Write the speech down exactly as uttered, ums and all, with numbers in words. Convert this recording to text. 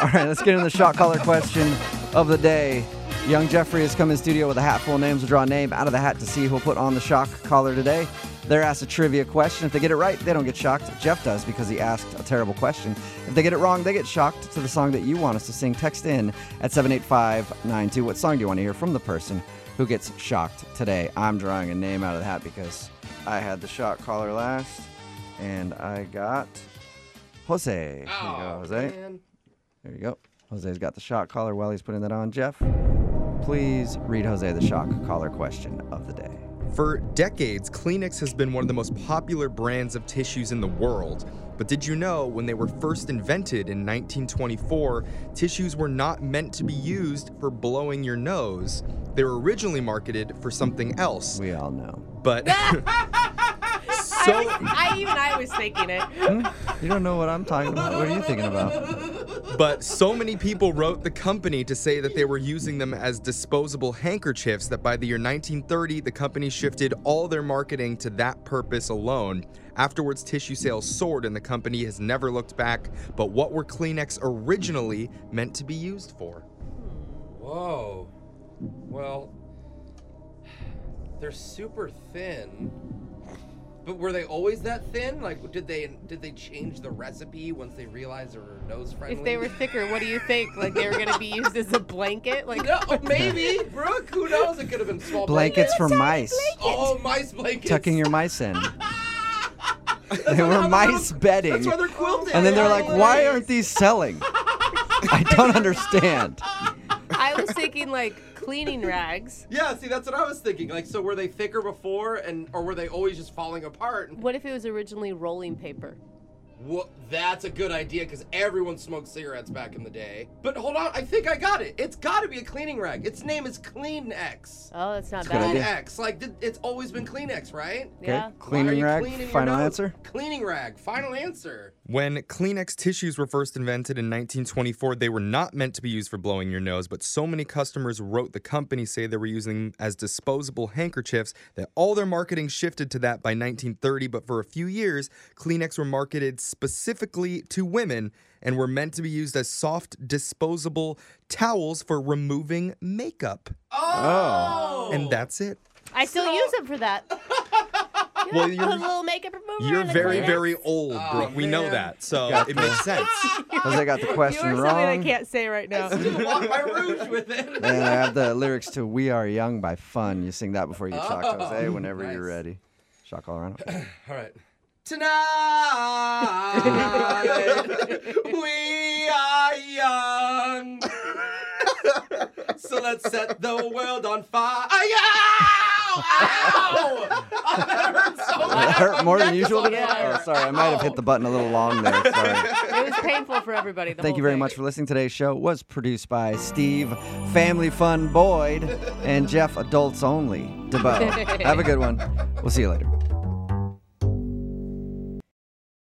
All right, let's get into the shot caller question of the day. Young Jeffrey has come in studio with a hat full of names. We'll draw a name out of the hat to see who'll put on the shock collar today. They're asked a trivia question. If they get it right, they don't get shocked. Jeff does because he asked a terrible question. If they get it wrong, they get shocked to the song that you want us to sing. Text in at seven eight five nine two. What song do you want to hear from the person who gets shocked today? I'm drawing a name out of the hat because I had the shock collar last, and I got Jose. Here you go, Jose. Man. There you go. Jose's got the shock collar while he's putting that on. Jeff, please read Jose the shock collar question of the day. For decades, Kleenex has been one of the most popular brands of tissues in the world. But did you know when they were first invented in nineteen twenty-four, tissues were not meant to be used for blowing your nose? They were originally marketed for something else. We all know. But so so I even I was thinking it. Hmm? You don't know what I'm talking about. What are you thinking about? But so many people wrote the company to say that they were using them as disposable handkerchiefs that by the year nineteen thirty, the company shifted all their marketing to that purpose alone. Afterwards, tissue sales soared and the company has never looked back. But what were Kleenex originally meant to be used for? Whoa. Well, they're super thin. But were they always that thin? Like, did they did they change the recipe once they realized they were nose friendly? If they were thicker, what do you think? Like they were gonna be used as a blanket? Like No, maybe, Brooke. Who knows? It could have been small Blankets for mice. blanket. Oh, mice blankets. Tucking your mice in. That's They were how mice they're- bedding. That's why they're quilted. And then they're like, why aren't these selling? I don't understand. I was thinking like cleaning rags. Yeah, see, that's what I was thinking. Like, so were they thicker before, and or were they always just falling apart? What if it was originally rolling paper? Well, that's a good idea because everyone smoked cigarettes back in the day. But hold on, I think I got it. It's got to be a cleaning rag. Its name is Kleenex. Oh, that's not That's a good bad. idea. Kleenex. Like, th- it's always been Kleenex, right? Okay, Yeah. Why are cleaning you rag, cleaning your final nose? answer? Cleaning rag, final answer. When Kleenex tissues were first invented in nineteen twenty-four, they were not meant to be used for blowing your nose, but so many customers wrote the company say they were using them as disposable handkerchiefs that all their marketing shifted to that by nineteen thirty. But for a few years, Kleenex were marketed specifically to women and were meant to be used as soft, disposable towels for removing makeup. Oh! And that's it. I still So- use them for that. Yeah, Well, put you're- a little makeup remover. You're on the very, Kleenex. very old, Oh, Brooke. We know man. that. So Got it the- makes sense. Jose got the question You were something I wrong. can't say right now. Didn't want my rouge with it. And I have the lyrics to We Are Young by Fun. You sing that before you get shocked, Oh, Jose, whenever nice. you're ready. Shock all around. All right. Tonight, we are young. So let's set the world on fire. Ow! Ow! Oh, that hurt so That bad. hurt My more than neck is usual on today? fire. Oh, sorry. I might have hit the button a little long there. Sorry. It was painful for everybody. The Thank whole you very thing. much for listening. Today's show was produced by Steve, Family Fun Boyd, and Jeff, Adults Only, DeBow. Have a good one. We'll see you later.